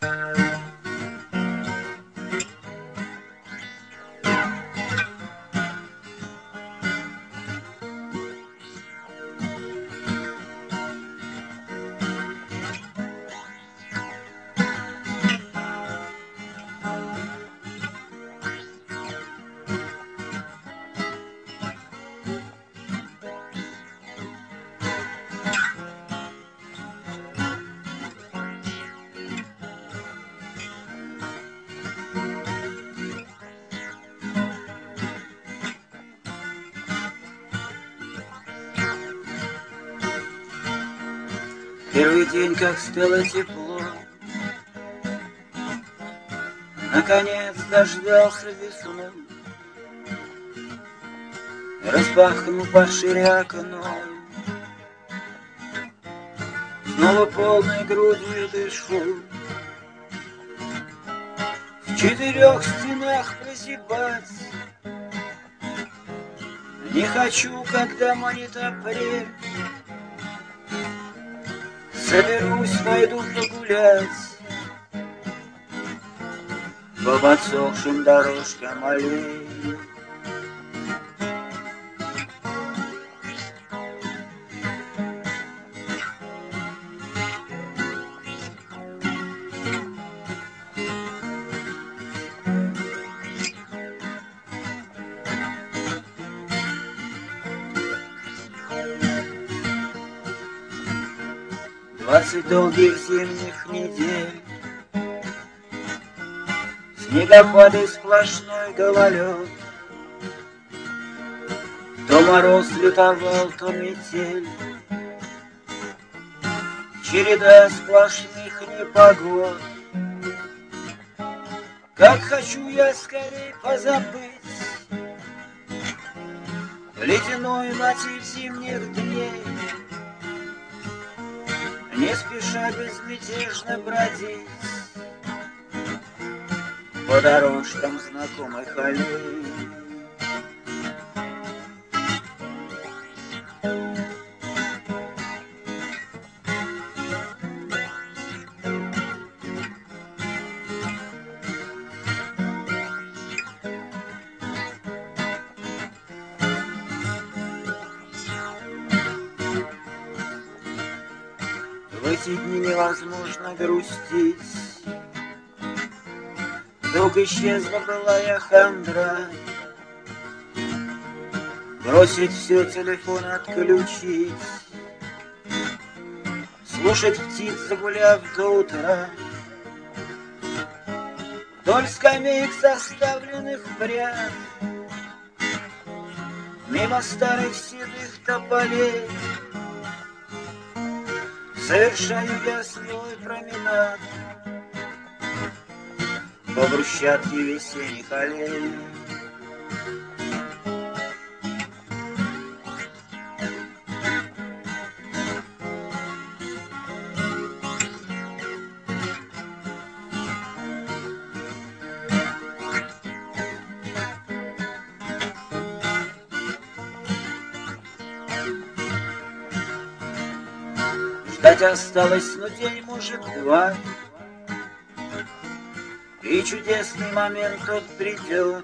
Первый день, как стало тепло, наконец дождался весну. Распахнул пошире окно, снова полной грудью дышу. В четырех стенах прозябать не хочу, когда манит апрель. Соберусь, пойду погулять по подсохшим дорожкам аллей. 20 долгих зимних недель, снегопады, сплошной гололед. То мороз лютовал, то метель, череда сплошных непогод. Как хочу я скорей позабыть ледяной мотив зимних дней, не спеша безмятежно бродить по дорожкам знакомых аллей. В эти дни невозможно грустить, вдруг исчезла былая хандра. Бросить все, телефон отключить, слушать птиц, загуляв до утра. Вдоль скамеек, составленных в ряд, мимо старых седых тополей, совершаю я свой променад по брусчатке весенних аллей. Ждать осталось, но день, может, два, и чудесный момент тот придет.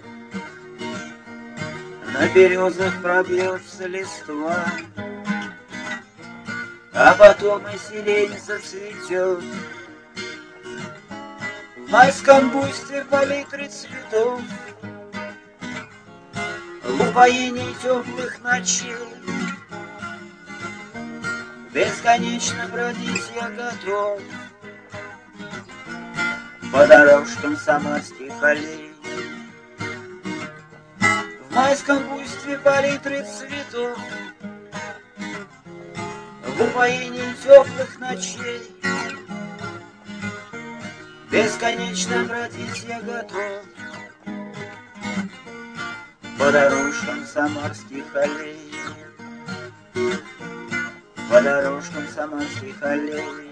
На березах пробьется листва, а потом и сирень зацветет. В майском буйстве палитры цветов, в упоении теплых ночей, бесконечно бродить я готов по дорожкам самарских аллей. В майском буйстве палитры цветов, в упоении теплых ночей, бесконечно бродить я готов по дорожкам самарских аллей. По дорожкам самарских аллей.